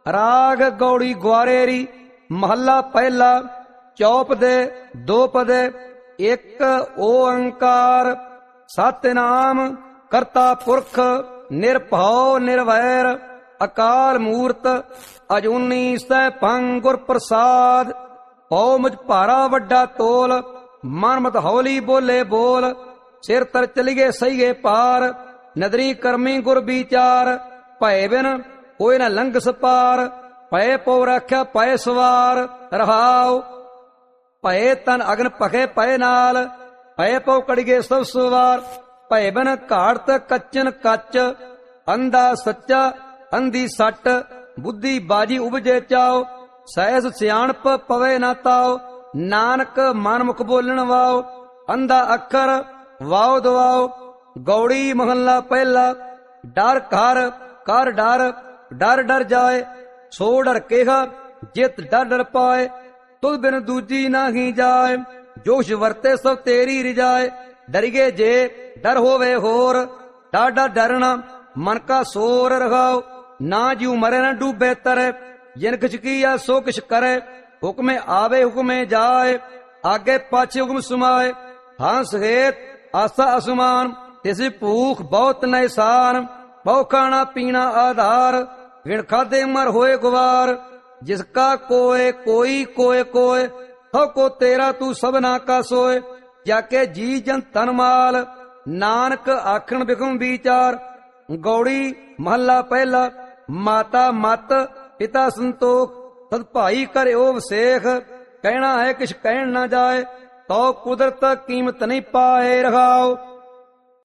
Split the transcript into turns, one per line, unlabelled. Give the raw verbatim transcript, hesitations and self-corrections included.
राग गौड़ी ग्वारेरी महला पहला। चौप दे दो पदे एक ओंकार सतनाम करता पुरख निरभौ निर्वैर अकाल मूर्त अजूनी सैभं गुर प्रसाद। पौ मुझ भारा वड्डा तोल मन मत हौली बोले बोल सिर तर चलिए सहीए पार नदरी करमी गुर विचार भय बिन कोई न लंघ सपार भय पौ राख्या भय सवार रहाओ भय तन अग्न पखे भय नाल भय पौ कड़िगे सब सवार भय बिन घाड़त कच्चन कच अंधा सच्चा अंधी सट बुद्धि बाजी उपजे चाओ सहस सियाणप पवे ना ताओ नानक मनमुख बोलन वाओ अंधा अखर वाओ दवाओ। गौड़ी महला पहला। डर कर कर डर डर डर जाए सो डर केहा जित डर डर पाए तुद बिन दूजी नाही जाए जोश वरते सब तेरी रिजाए। डरिगे जे डर होवे होर डाडा डरना मन का सोर रखाओ ना जीव मरे न डूबे तरे जिन किछ किया सो किछ करे हुक्मे आवे हुक्मे जाए आगे पाछे हुक्म सुमाए। हंस हेत आसा असमान तिस भूख बहुत नैसान बहु खाना पीना आधार विण खादे मर होए गुवार। जिसका कोय कोई कोय कोय तो को तेरा तू सबना का सोए जाके जी जन तन माल नानक आखण बिखम विचार। गौड़ी महला पहला। माता मत पिता संतोख तद भाई कर ओव सेख कहना है किछ कहन ना जाए तो कुदरत कीमत नहीं पाए रखाओ।